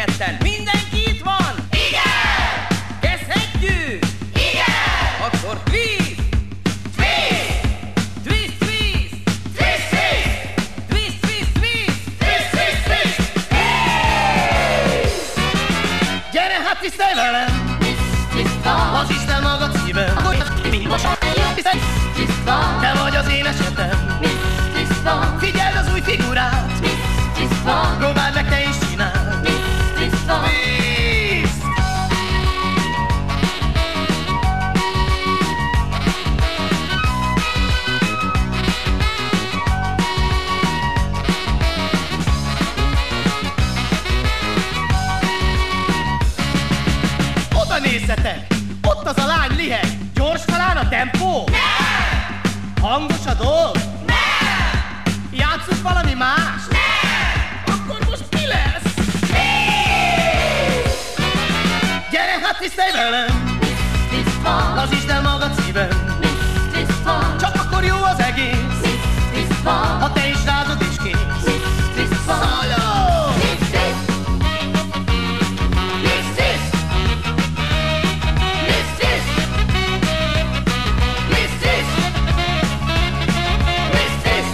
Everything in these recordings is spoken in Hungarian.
ketten. Mindenki itt van? Igen! Kezdhetjük? Igen! Akkor twist! Twist! Twist, twist! Twist, twist! Twist, twist, twist! Twist, twist, twist! Hey! Gyere hát, tisztelj velem! Twist van! Az Isten maga szívem. Mi most hiszen Twist van! te vagy az én esetem. Twist van! Figyeld az új figurát, Twist van! próbáld meg te is csináld. Twist van! Twist! Oda nézzetek! Ott az a lány liheg! Gyors talán a tempó? Nem! Hangos a dolg? Nem! Játsszuk valami más? Nem! Akkor most mi lesz? Gyere hát, tisztelj velem! Twist van! Az Isten maga szívem. Twist van! Csak akkor jó az egész, Twist van! ha te is rázod és kész. Twist van! Szóljon! Twist, twist! Twist, twist! Twist, twist! Twist, twist! Twist, twist!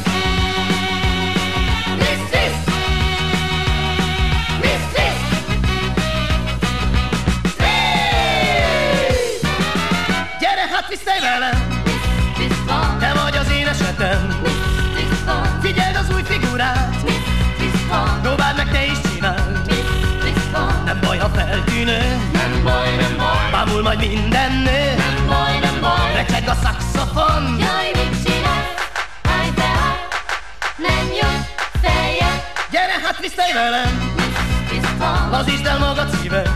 Twist, twist! Twist, twist! Twist! Gyere hát, tisztelj velem! Twist van! Te vagy az én esetem. Twist van! Figyeld az új figurát, Twist van! próbáld meg te is csináld. Twist van! Nem baj, ha feltűnő, Nem baj, nem baj! bámul majd minden nő. Nem baj, nem baj! Recseg a szaxofon. Jaj, mit csinál? Állj beáll! Nem jön feljebb! Gyere hát, tisztelj velem! Twist van! Az Isten maga szívem.